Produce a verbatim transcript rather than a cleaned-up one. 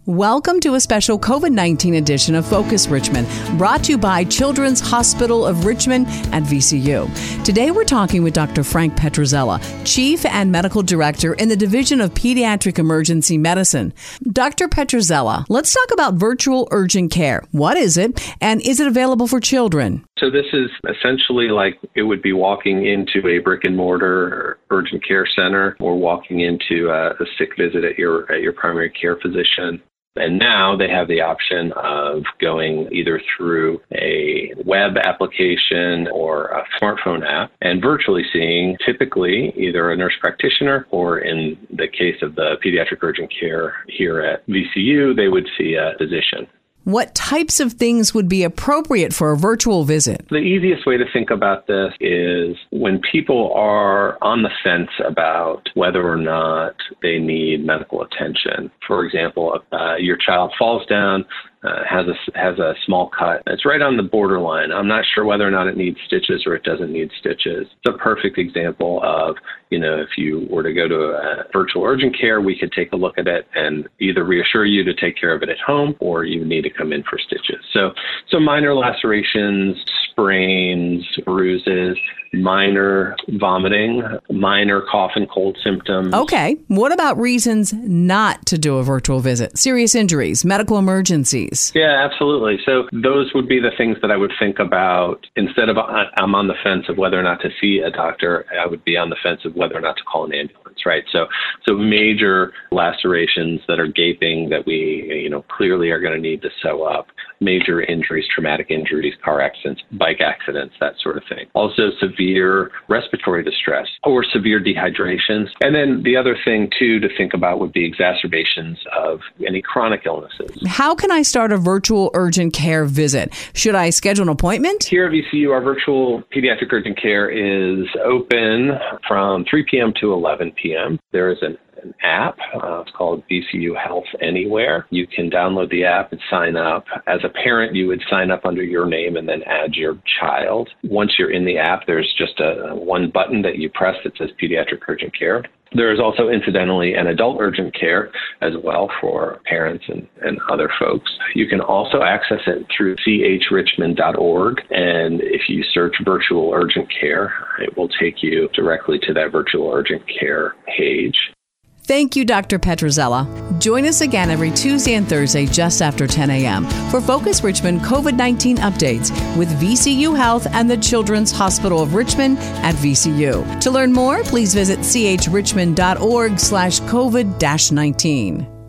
Welcome to a special COVID nineteen edition of Focus Richmond, brought to you by Children's Hospital of Richmond at V C U. Today we're talking with Doctor Frank Petrozzella, Chief and Medical Director in the Division of Pediatric Emergency Medicine. Doctor Petrozzella, let's talk about virtual urgent care. What is it, and is it available for children? So this is essentially like it would be walking into a brick and mortar urgent care center or walking into a, a sick visit at your at your primary care physician. And now they have the option of going either through a web application or a smartphone app and virtually seeing typically either a nurse practitioner or, in the case of the pediatric urgent care here at V C U, they would see a physician. What types of things would be appropriate for a virtual visit? The easiest way to think about this is when people are on the fence about whether or not they need medical attention. For example, uh, your child falls down, Uh, has a has a small cut. It's right on the borderline. I'm not sure whether or not it needs stitches or it doesn't need stitches. It's a perfect example of, you know, if you were to go to a virtual urgent care, we could take a look at it and either reassure you to take care of it at home or you need to come in for stitches. So, so minor lacerations, sprains, bruises, minor vomiting, minor cough and cold symptoms. Okay. What about reasons not to do a virtual visit? Serious injuries, medical emergencies? Yeah, absolutely. So those would be the things that I would think about. Instead of I'm on the fence of whether or not to see a doctor, I would be on the fence of whether or not to call an ambulance, right? So so major lacerations that are gaping that we, you know, clearly are going to need to sew up, major injuries, traumatic injuries, car accidents, bike accidents, that sort of thing. Also severe respiratory distress or severe dehydrations. And then the other thing, too, to think about would be exacerbations of any chronic illnesses. How can I start a virtual urgent care visit? Should I schedule an appointment? Here at V C U, our virtual pediatric urgent care is open from three p.m. to eleven p.m. There is an an app. Uh, it's called V C U Health Anywhere. You can download the app and sign up. As a parent, you would sign up under your name and then add your child. Once you're in the app, there's just a one button that you press that says Pediatric Urgent Care. There is also, incidentally, an adult urgent care as well for parents and, and other folks. You can also access it through c h richmond dot org, and if you search virtual urgent care, it will take you directly to that virtual urgent care page. Thank you, Doctor Petrozzella. Join us again every Tuesday and Thursday just after ten a.m. for Focus Richmond COVID nineteen updates with V C U Health and the Children's Hospital of Richmond at V C U. To learn more, please visit c h richmond dot org slash COVID nineteen.